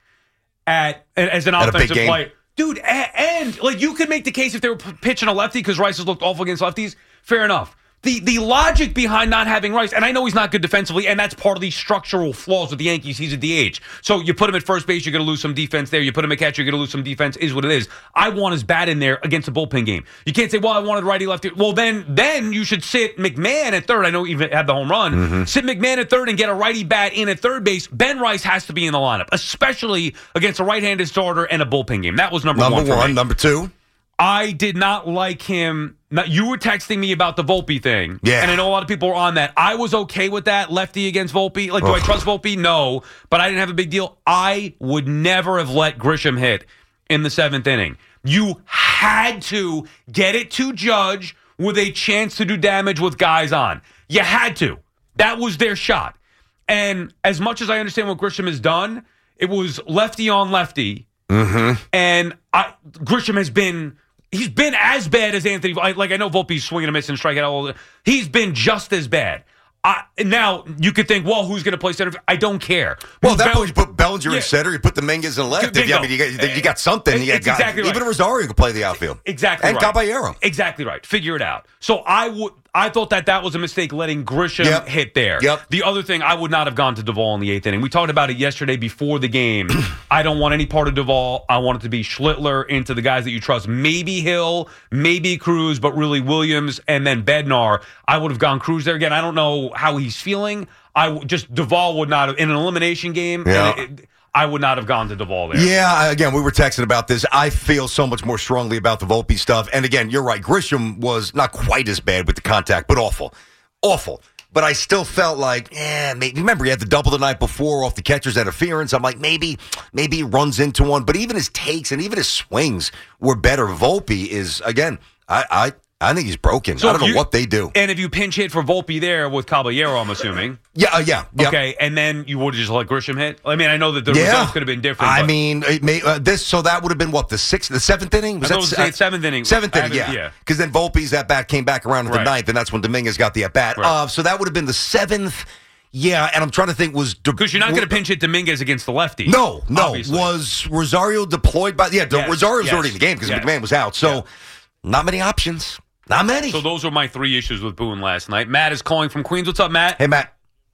at as an at offensive player. Dude, and, and like you could make the case if they were pitching a lefty because Rice has looked awful against lefties. Fair enough. The the logic behind not having Rice, and I know he's not good defensively, and that's part of the structural flaws with the Yankees. He's a D H. So you put him at first base, you're going to lose some defense there. You put him at catcher, you're going to lose some defense, is what it is. I want his bat in there against a bullpen game. You can't say, well, I wanted righty, lefty. Well, then then you should sit McMahon at third. I know he had the home run. Mm-hmm. Sit McMahon at third and get a righty bat in at third base. Ben Rice has to be in the lineup, especially against a right-handed starter and a bullpen game. That was number, number one for one. me. Number two? I did not like him. Now, you were texting me about the Volpe thing. Yeah. And I know a lot of people are on that. I was okay with that, lefty against Volpe. Like, do I trust Volpe? No. But I didn't have a big deal. I would never have let Grisham hit in the seventh inning. You had to get it to Judge with a chance to do damage with guys on. You had to. That was their shot. And as much as I understand what Grisham has done, it was lefty on lefty. Mm-hmm. And I, Grisham has been... He's been as bad as Anthony. Like, I know Volpe's swinging a miss and striking out all the, he's been just as bad. I, now, you could think, well, who's going to play center? I don't care. Well, at that Bell- point, you put Bellinger yeah. in center, you put Dominguez in left. If you, I mean, you, got, you got something. You It's got, exactly right. Even Rosario could play the outfield. Exactly and right. Caballero. Exactly right. Figure it out. So I would. I thought that that was a mistake letting Grisham Yep. hit there. Yep. The other thing, I would not have gone to Duvall in the eighth inning. We talked about it yesterday before the game. I don't want any part of Duvall. I want it to be Schlittler into the guys that you trust. Maybe Hill, maybe Cruz, but really Williams and then Bednar. I would have gone Cruz there again. I don't know how he's feeling. I w- just Duvall would not have in an elimination game. Yeah. It, it, I would not have gone to Duvall there. Yeah, again, we were texting about this. I feel so much more strongly about the Volpe stuff. And again, you're right. Grisham was not quite as bad with the contact, but awful. Awful. But I still felt like, eh, maybe. Remember, he had the double the night before off the catcher's interference. I'm like, maybe, maybe he runs into one. But even his takes and even his swings were better. Volpe is, again, I, I, I think he's broken. So I don't know you, what they do. And if you pinch hit for Volpe there with Caballero, I'm assuming. Yeah, uh, yeah, yeah. Okay, and then you would have just let Grisham hit? I mean, I know that the yeah. results could have been different. I but mean, it may, uh, this so that would have been what, the sixth, the seventh inning? Was I thought that it was the seventh inning. Seventh inning, yeah. yeah. Because then Volpe's at bat came back around at the Right. ninth, and that's when Dominguez got the at bat. Right. Uh, so that would have been the seventh. Yeah, and I'm trying to think was because you're not going to pinch hit Dominguez against the lefty. No, no. Obviously. Was Rosario deployed by? Yeah, Yes, Rosario was yes, already in the game because yes. McMahon was out. So Yeah. not many options. Not many. So those were my three issues with Boone last night. Matt is calling from Queens. What's up, Matt? Hey, Matt.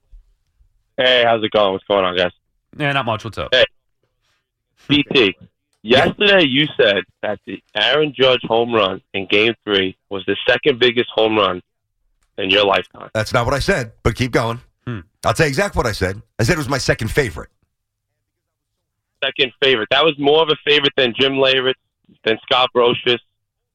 Hey, how's it going? What's going on, guys? Yeah, not much. What's up? Hey, B T. Yesterday you said that the Aaron Judge home run in Game Three was the second biggest home run in your lifetime. That's not what I said, but keep going. Hmm. I'll tell you exactly what I said. I said it was my second favorite. Second favorite. That was more of a favorite than Jim Leyritz, than Scott Brocious.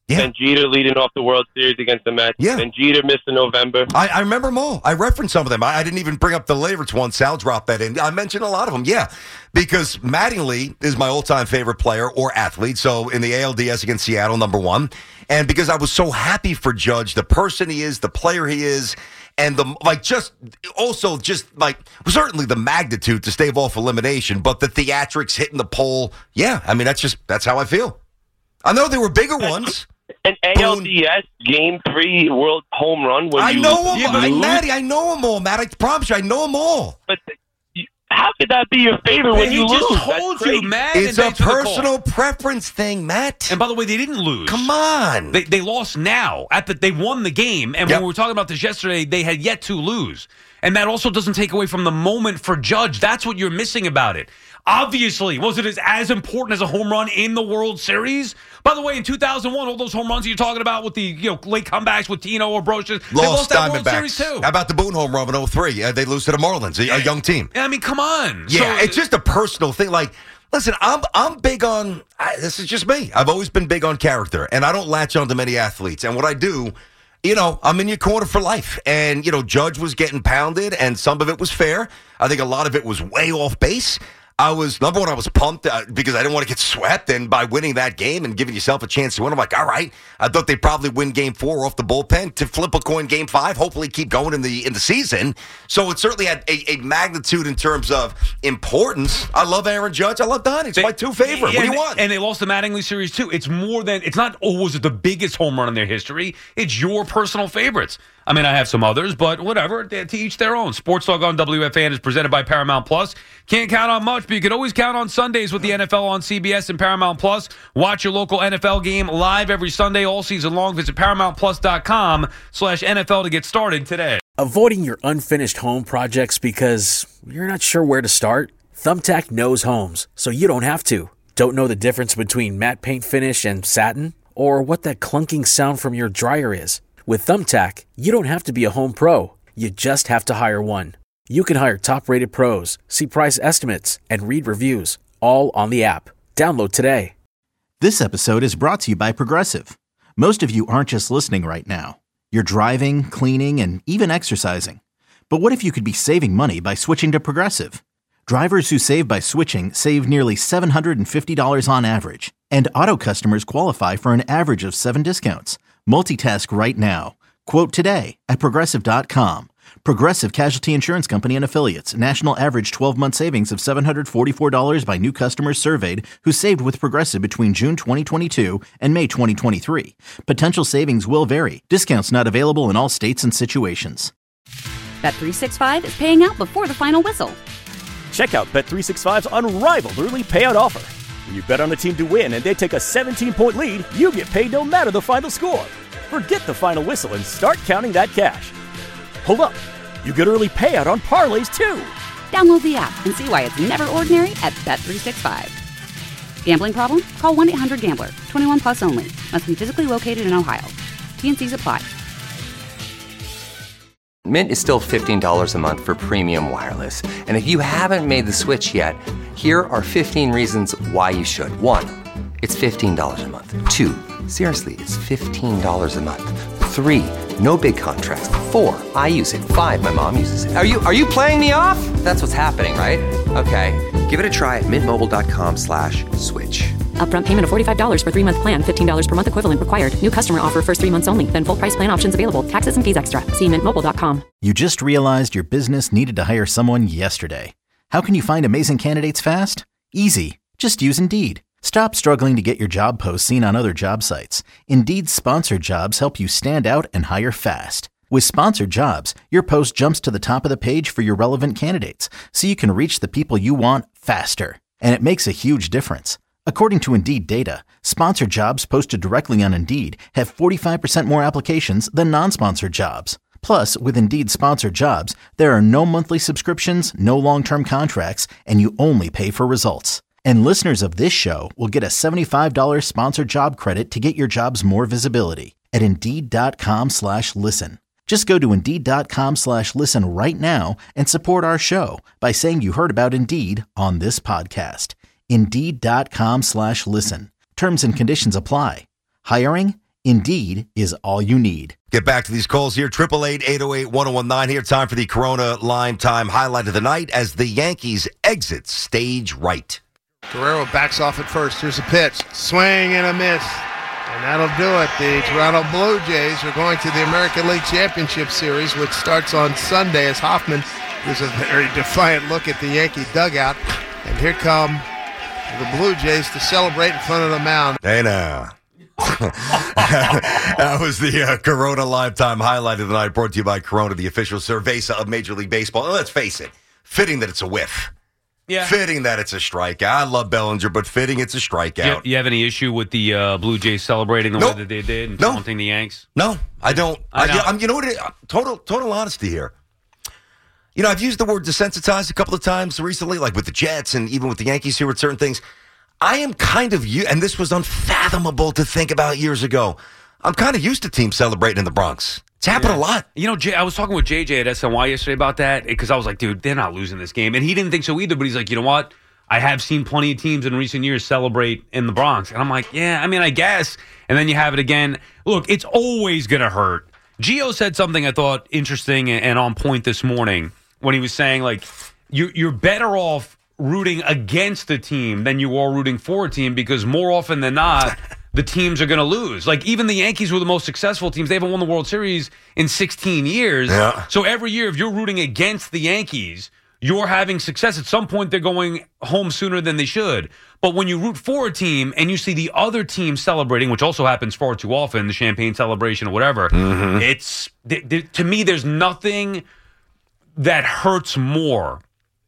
Yeah. Then Jeter leading off the World Series against the Mets. Yeah. Then Jeter missed in November. I, I remember them all. I referenced some of them. I, I didn't even bring up the favorites one. Sal dropped that in. I mentioned a lot of them, yeah. Because Mattingly is my all-time favorite player or athlete. So in the A L D S against Seattle, number one. And because I was so happy for Judge, the person he is, the player he is, and the like, just also just like certainly the magnitude to stave off elimination, but the theatrics hitting the pole. Yeah, I mean that's just that's how I feel. I know there were bigger ones. An A L D S Game Three World Home Run. When I you know them, you I, lose. Matty. I know them all, Matt. I promise you, I know them all. But you, how could that be your favorite when He you just lose? told That's you, crazy. Matt. It's and a thanks for the call. personal preference thing, Matt. And by the way, they didn't lose. Come on. They they lost now. At the they won the game. And Yep. when we were talking about this yesterday, they had yet to lose. And that also doesn't take away from the moment for Judge. That's what you're missing about it. Obviously, was it as, as important as a home run in the World Series? By the way, in two thousand one, all those home runs you're talking about with the you know late comebacks with Tino or Brocious, they lost that World Series too. How about the Boone home run in oh three? Uh, they lose to the Marlins, a, a young team. I mean, come on. Yeah, So- it's just a personal thing. Like, listen, I'm I'm big on. I, this is just me. I've always been big on character, and I don't latch on to many athletes. And what I do, you know, I'm in your corner for life. And you know, Judge was getting pounded, and some of it was fair. I think a lot of it was way off base. I was, number one, I was pumped uh, because I didn't want to get swept. And by winning that game and giving yourself a chance to win, I'm like, all right. I thought they'd probably win game four off the bullpen to flip a coin game five, hopefully keep going in the in the season. So it certainly had a, a magnitude in terms of importance. I love Aaron Judge. I love Donnie. It's They- my two favorite. What do and- you want? And they lost the Mattingly series too. It's more than it's not. Oh, was it the biggest home run in their history? It's your personal favorites. I mean, I have some others, but whatever. To each their own. Sports Talk on W F A N is presented by Paramount Plus. Can't count on much, but you can always count on Sundays with the N F L on C B S and Paramount Plus. Watch your local N F L game live every Sunday all season long. Visit paramount plus dot com slash N F L to get started today. Avoiding your unfinished home projects because you're not sure where to start? Thumbtack knows homes, so you don't have to. Don't know the difference between matte paint finish and satin? Or what that clunking sound from your dryer is? With Thumbtack, you don't have to be a home pro. You just have to hire one. You can hire top-rated pros, see price estimates, and read reviews, all on the app. Download today. This episode is brought to you by Progressive. Most of you aren't just listening right now. You're driving, cleaning, and even exercising. But what if you could be saving money by switching to Progressive? Drivers who save by switching save nearly seven hundred fifty dollars on average. And auto customers qualify for an average of seven discounts. Multitask right now. Quote today at Progressive dot com. Progressive Casualty Insurance Company and Affiliates. National average twelve-month savings of seven hundred forty-four dollars by new customers surveyed who saved with Progressive between June twenty twenty-two and May twenty twenty-three. Potential savings will vary. Discounts not available in all states and situations. Bet three sixty-five is paying out before the final whistle. Check out Bet three sixty-five's unrivaled early payout offer. When you bet on a team to win and they take a seventeen-point lead, you get paid no matter the final score. Forget the final whistle and start counting that cash. Hold up. You get early payout on parlays, too. Download the app and see why it's never ordinary at Bet three sixty-five. Gambling problem? Call one eight hundred gambler. twenty-one plus only. Must be physically located in Ohio. T and C's apply. Mint is still fifteen dollars a month for premium wireless. And if you haven't made the switch yet, here are fifteen reasons why you should. One, it's fifteen dollars a month. Two, seriously, it's fifteen dollars a month. Three, no big contracts. Four, I use it. Five, my mom uses it. Are you are you playing me off? That's what's happening, right? Okay, give it a try at mintmobile.com slash switch. Upfront payment of forty-five dollars for three-month plan, fifteen dollars per month equivalent required. New customer offer first three months only. Then full price plan options available. Taxes and fees extra. See mint mobile dot com. You just realized your business needed to hire someone yesterday. How can you find amazing candidates fast? Easy. Just use Indeed. Stop struggling to get your job posts seen on other job sites. Indeed's sponsored jobs help you stand out and hire fast. With sponsored jobs, your post jumps to the top of the page for your relevant candidates, so you can reach the people you want faster. And it makes a huge difference. According to Indeed data, sponsored jobs posted directly on Indeed have forty-five percent more applications than non-sponsored jobs. Plus, with Indeed sponsored jobs, there are no monthly subscriptions, no long-term contracts, and you only pay for results. And listeners of this show will get a seventy-five dollars sponsored job credit to get your jobs more visibility at Indeed.com slash listen. Just go to Indeed.com slash listen right now and support our show by saying you heard about Indeed on this podcast. Indeed.com slash listen. Terms and conditions apply. Hiring? Indeed is all you need. Get back to these calls here. eight eight eight, eight oh eight, one oh one nine here. Time for the Corona Lime Time highlight of the night as the Yankees exit stage right. Guerrero backs off at first. Here's a pitch. Swing and a miss. And that'll do it. The Toronto Blue Jays are going to the American League Championship Series, which starts on Sunday as Hoffman gives a very defiant look at the Yankee dugout. And here come the Blue Jays to celebrate in front of the mound. Hey now. That was the uh, Corona Lifetime highlight of the night, brought to you by Corona, the official cerveza of Major League Baseball. And let's face it, fitting that it's a whiff. Yeah. Fitting that it's a strikeout. I love Bellinger, but fitting it's a strikeout. You, you have any issue with the uh, Blue Jays celebrating the Nope. way that they did and No. taunting the Yanks? No, I don't. I know. I, I'm, you know what? It, total, total honesty here. You know, I've used the word desensitized a couple of times recently, like with the Jets and even with the Yankees here with certain things. I am kind of, u- and this was unfathomable to think about years ago. I'm kind of used to teams celebrating in the Bronx. It's happened Yeah. a lot. You know, Jay, I was talking with J J at S N Y yesterday about that because I was like, dude, they're not losing this game. And he didn't think so either, but he's like, you know what? I have seen plenty of teams in recent years celebrate in the Bronx. And I'm like, yeah, I mean, I guess. And then you have it again. Look, it's always going to hurt. Gio said something I thought interesting and on point this morning when he was saying, like, you, you're better off rooting against a team than you are rooting for a team because more often than not, the teams are going to lose. Like, even the Yankees were the most successful teams. They haven't won the World Series in sixteen years. Yeah. So every year, if you're rooting against the Yankees, you're having success. At some point, they're going home sooner than they should. But when you root for a team and you see the other team celebrating, which also happens far too often, the champagne celebration or whatever, Mm-hmm. it's th- th- to me, there's nothing that hurts more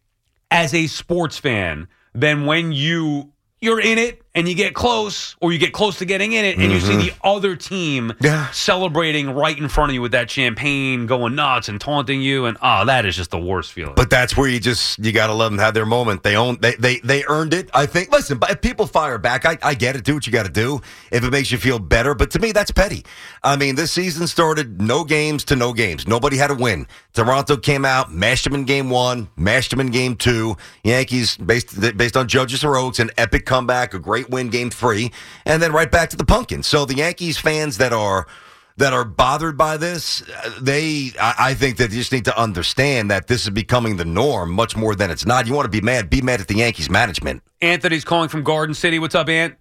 as a sports fan than when you you're in it and you get close or you get close to getting in it and you see the other team Yeah. celebrating right in front of you with that champagne going nuts and taunting you, and oh, that is just the worst feeling. But that's where you just, you got to let them have their moment. They own, they, they, they earned it, I think. Listen, but if people fire back, I, I get it. Do what you got to do if it makes you feel better. But to me, that's petty. I mean, this season started no games to no games. Nobody had a win. Toronto came out, mashed them in game one, mashed them in game two. Yankees, based, based on Judge's heroics, an epic comeback, a great win game three, and then right back to the pumpkin. So the Yankees fans that are that are bothered by this, they, I, I think that you just need to understand that this is becoming the norm much more than it's not. You want to be mad, be mad at the Yankees management. Anthony's calling from Garden City. What's up, Ant?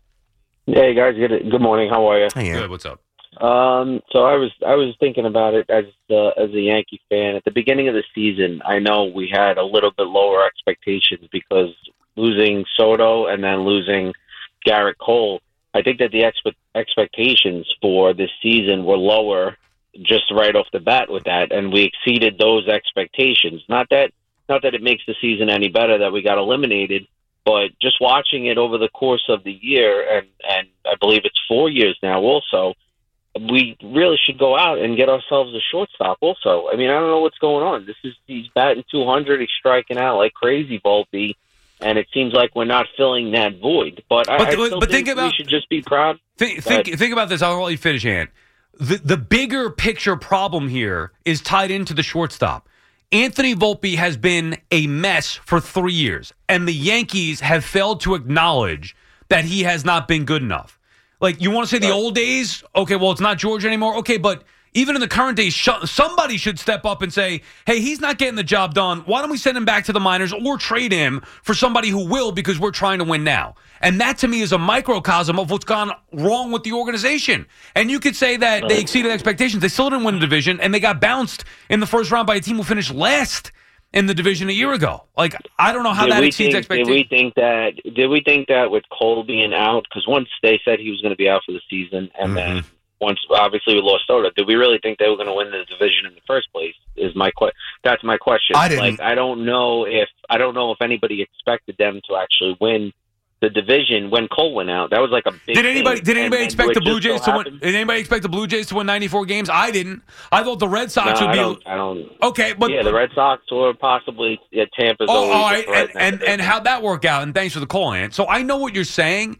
Hey guys, good good morning. How are you? Hey, Good. What's up? Um, so I was I was thinking about it as uh, as a Yankee fan at the beginning of the season. I know we had a little bit lower expectations because losing Soto and then losing Garrett Cole. I think that the expe- expectations for this season were lower just right off the bat with that, and we exceeded those expectations. Not that not that it makes the season any better that we got eliminated, but just watching it over the course of the year, and, and I believe it's four years now also, we really should go out and get ourselves a shortstop also. I mean, I don't know what's going on. This is he's batting two hundred, he's striking out like crazy, Volpe, and it seems like we're not filling that void. But, I, But I th- still but think, think about- we should just be proud. Think, Go think, ahead. think about this. I'll let you finish, Ant. The, the bigger picture problem here is tied into the shortstop. Anthony Volpe has been a mess for three years, and the Yankees have failed to acknowledge that he has not been good enough. Like, you want to say the old days? Okay, well, it's not George anymore. Okay, but even in the current days, sh- somebody should step up and say, hey, he's not getting the job done. Why don't we send him back to the minors or trade him for somebody who will, because we're trying to win now? And that, to me, is a microcosm of what's gone wrong with the organization. And you could say that they exceeded expectations. They still didn't win the division, and they got bounced in the first round by a team who finished last in the division a year ago. Like, I don't know how Did that we exceeds think, expectations. Did we think that? Did we think that with Cole being out? Because once they said he was going to be out for the season, and Mm-hmm. then once obviously we lost Soto, did we really think they were going to win the division in the first place? Is my que- That's my question. I didn't. Like, I don't know if I don't know if anybody expected them to actually win the division when Cole went out. That was like a big. Did anybody thing. did anybody And- expect and the it Blue just so Jays to win? happened- Did anybody expect the Blue Jays to win ninety-four games? I didn't. I thought the Red Sox No, would I be. don't. I don't. Okay, but yeah, the Red Sox or possibly yeah, Tampa's. Oh, always all a right, threat and, and and how'd that work out? And thanks for the call, Ant. So I know what you're saying,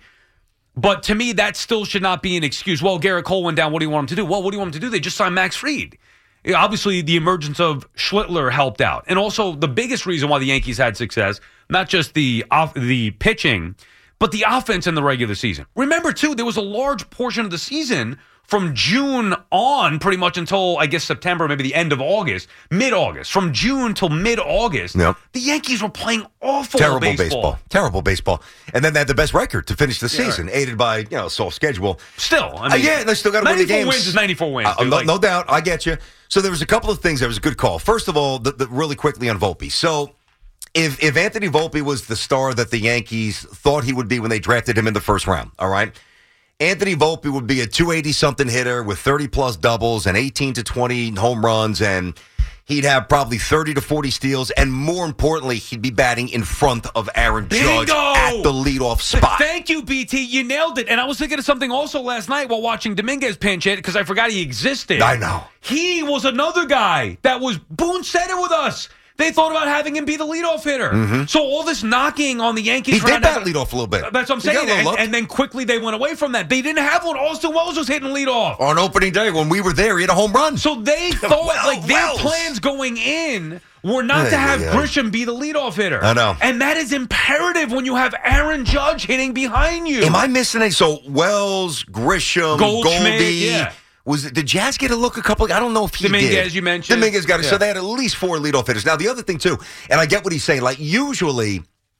but to me, that still should not be an excuse. Well, Garrett Cole went down. What do you want him to do? Well, what do you want him to do? They just signed Max Fried. Yeah, obviously, the emergence of Schlittler helped out, and also the biggest reason why the Yankees had success, not just the off the pitching, but the offense in the regular season. Remember, too, there was a large portion of the season from June on, pretty much until, I guess, September, maybe the end of August, mid-August. From June till mid-August, Yep. the Yankees were playing awful Terrible baseball. baseball. Terrible baseball. And then they had the best record to finish the Yeah, season, right. aided by, you know, soft schedule. Still, I Uh, mean, yeah, they still got to win the games. ninety-four wins is ninety-four wins. Uh, dude. no, Like- no doubt. I get you. So there was a couple of things that was a good call. First of all, the, the, really quickly on Volpe. So if if Anthony Volpe was the star that the Yankees thought he would be when they drafted him in the first round, all right, Anthony Volpe would be a two eighty-something hitter with thirty-plus doubles and eighteen to twenty home runs, and he'd have probably thirty to forty steals, and more importantly, he'd be batting in front of Aaron Judge Bingo! at the leadoff spot. Thank you, B T. You nailed it. And I was thinking of something also last night while watching Dominguez pinch hit because I forgot he existed. I know. He was another guy that was, Boone said it with us. They thought about having him be the leadoff hitter. Mhm. So all this knocking on the Yankees. He for did not bat having- leadoff a little bit. That's what I'm He got saying. a little And, look. and then quickly they went away from that. They didn't have one. Austin Wells was hitting leadoff. On opening day, when we were there, he had a home run. So they thought, Well, like, their Wells. plans going in were not Yeah, to have yeah, yeah. Grisham be the leadoff hitter. I know. And that is imperative when you have Aaron Judge hitting behind you. Am I missing it? So Wells, Grisham, Goldschmidt, Goldie. yeah. Was it, did Jazz get a look a couple? I don't know if he Dominguez, did. you mentioned. Dominguez got it. So Yeah. they had at least four leadoff hitters. Now the other thing too, and I get what he's saying. Like usually,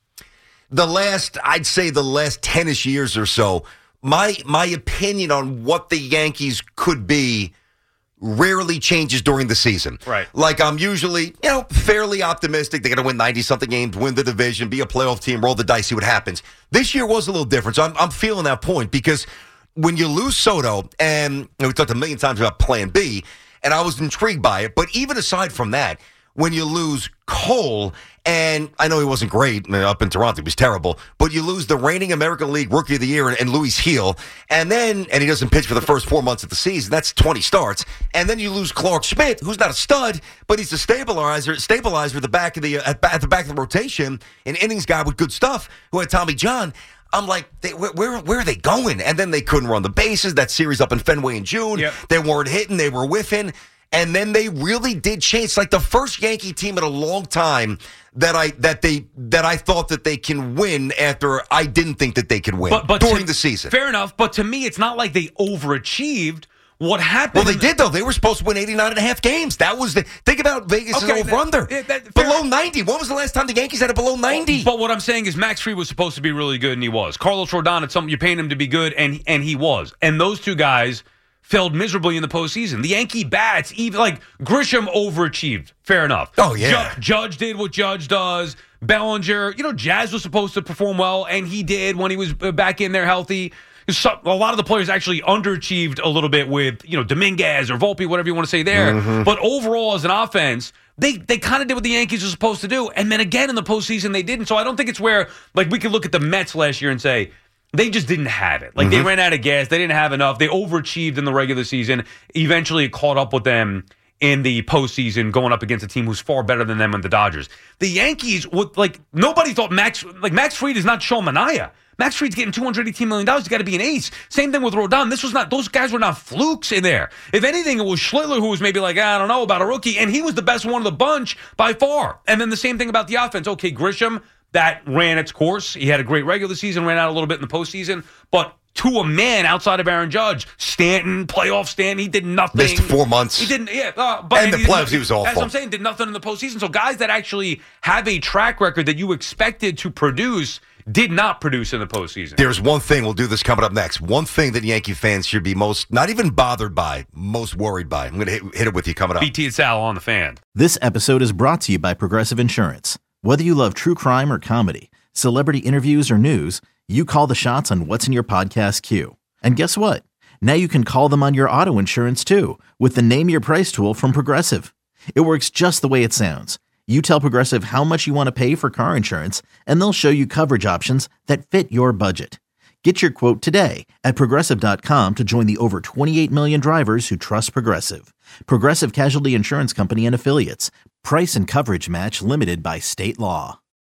the last I'd say the last ten-ish years or so, my my opinion on what the Yankees could be rarely changes during the season. Right. Like I'm usually, you know, fairly optimistic. They're going to win ninety-something games, win the division, be a playoff team, roll the dice, see what happens. This year was a little different. So I'm, I'm feeling that point because when you lose Soto, and you know, we talked a million times about Plan B, and I was intrigued by it. But even aside from that, when you lose Cole, and I know he wasn't great up in Toronto, he was terrible, but you lose the reigning American League Rookie of the Year and, and Luis Heel, and then, and he doesn't pitch for the first four months of the season, that's twenty starts, and then you lose Clark Schmidt, who's not a stud, but he's a stabilizer, stabilizer at the back of the, uh, at, at the back of the rotation, an innings guy with good stuff, who had Tommy John. I'm like, they, where, where where are they going? And then they couldn't run the bases. That series up in Fenway in June, Yep. they weren't hitting, they were whiffing. And then they really did change. It's like the first Yankee team in a long time that I that they that I thought that they can win after I didn't think that they could win But, but during to- the season. Fair enough. But to me, it's not like they overachieved. What happened? Well, they did, though. They were supposed to win eighty-nine and a half games. That was the think about Vegas' Okay, over-under. that- that- below ninety. When was the last time the Yankees had it below ninety? But what I'm saying is Max Fried was supposed to be really good, and he was. Carlos Rodon, it's something you're paying him to be good, and and he was. And those two guys failed miserably in the postseason. The Yankee bats, even like Grisham, overachieved. Fair enough. Oh, yeah. Ju- Judge did what Judge does. Bellinger, you know, Jazz was supposed to perform well, and he did when he was uh, back in there healthy. So, a lot of the players actually underachieved a little bit with, you know, Dominguez or Volpe, whatever you want to say there. Mhm. But overall, as an offense, they they kind of did what the Yankees were supposed to do. And then again in the postseason, they didn't. So I don't think it's where, like, we could look at the Mets last year and say, they just didn't have it. Like, they Mhm. ran out of gas. They didn't have enough. They overachieved in the regular season. Eventually, it caught up with them in the postseason, going up against a team who's far better than them and the Dodgers. The Yankees, would like, nobody thought Max, like, Max Fried is not Sean Manaea. Max Fried's getting two hundred eighteen million dollars. He's got to be an ace. Same thing with Rodon. This was not, those guys were not flukes in there. If anything, it was Schlittler who was maybe like, I don't know about a rookie, and he was the best one of the bunch by far. And then the same thing about the offense. Okay, Grisham, that ran its course. He had a great regular season, ran out a little bit in the postseason, but to a man outside of Aaron Judge, Stanton, playoff Stanton, he did nothing. Missed four months. He didn't, yeah. Uh, but And the he didn't- playoffs, he was awful. That's what I'm saying, did nothing in the postseason. So guys that actually have a track record that you expected to produce did not produce in the postseason. There's one thing, we'll do this coming up next. One thing that Yankee fans should be most, not even bothered by, most worried by. I'm going to hit, hit it with you coming up. B T and Sal on the Fan. This episode is brought to you by Progressive Insurance. Whether you love true crime or comedy, celebrity interviews or news, you call the shots on what's in your podcast queue. And guess what? Now you can call them on your auto insurance too with the Name Your Price tool from Progressive. It works just the way it sounds. You tell Progressive how much you want to pay for car insurance, and they'll show you coverage options that fit your budget. Get your quote today at Progressive dot com to join the over twenty-eight million drivers who trust Progressive. Progressive Casualty Insurance Company and Affiliates. Price and coverage match limited by state law.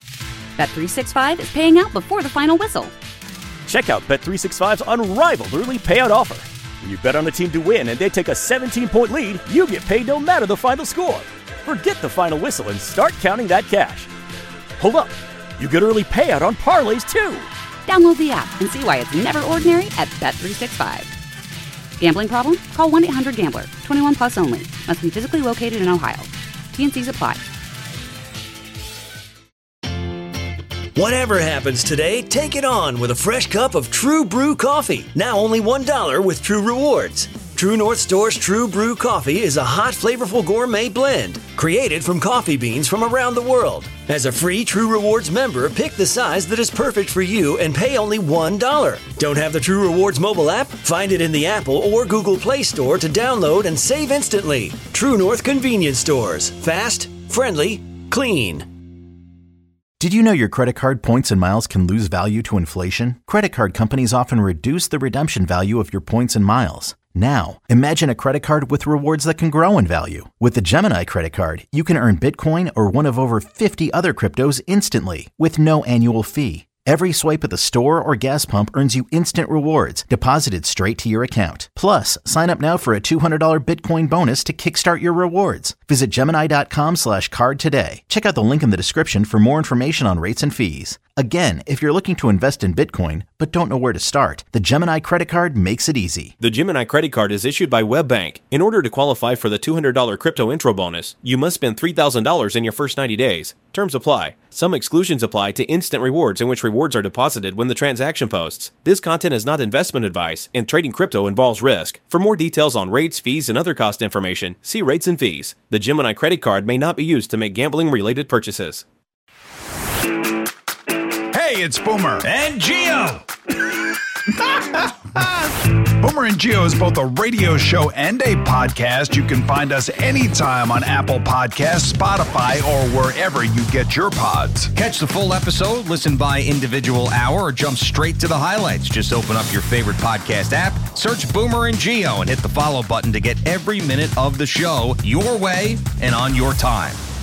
Bet three sixty-five is paying out before the final whistle. Check out Bet three sixty-five's unrivaled early payout offer. When you bet on a team to win and they take a seventeen-point lead, you get paid no matter the final score. Forget the final whistle and start counting that cash. Hold up. You get early payout on parlays, too. Download the app and see why it's never ordinary at Bet three sixty-five. Gambling problem? Call one eight hundred gambler. twenty-one plus only. Must be physically located in Ohio. T and C's apply. Whatever happens today, take it on with a fresh cup of True Brew coffee. Now only one dollar with True Rewards. True North Store's True Brew coffee is a hot, flavorful gourmet blend created from coffee beans from around the world. As a free True Rewards member, pick the size that is perfect for you and pay only one dollar. Don't have the True Rewards mobile app? Find it in the Apple or Google Play Store to download and save instantly. True North Convenience Stores. Fast, friendly, clean. Did you know your credit card points and miles can lose value to inflation? Credit card companies often reduce the redemption value of your points and miles. Now, imagine a credit card with rewards that can grow in value. With the Gemini credit card, you can earn Bitcoin or one of over fifty other cryptos instantly with no annual fee. Every swipe at the store or gas pump earns you instant rewards deposited straight to your account. Plus, sign up now for a two hundred dollars Bitcoin bonus to kickstart your rewards. Visit Gemini.com slash card today. Check out the link in the description for more information on rates and fees. Again, if you're looking to invest in Bitcoin but don't know where to start, the Gemini credit card makes it easy. The Gemini credit card is issued by WebBank. In order to qualify for the two hundred dollars crypto intro bonus, you must spend three thousand dollars in your first ninety days. Terms apply. Some exclusions apply to instant rewards in which rewards are deposited when the transaction posts. This content is not investment advice, and trading crypto involves risk. For more details on rates, fees, and other cost information, see rates and fees. The Gemini credit card may not be used to make gambling-related purchases. Hey, it's Boomer and Gio. Boomer and Gio is both a radio show and a podcast. You can find us anytime on Apple Podcasts, Spotify, or wherever you get your pods. Catch the full episode, listen by individual hour, or jump straight to the highlights. Just open up your favorite podcast app, search Boomer and Gio, and hit the follow button to get every minute of the show your way and on your time.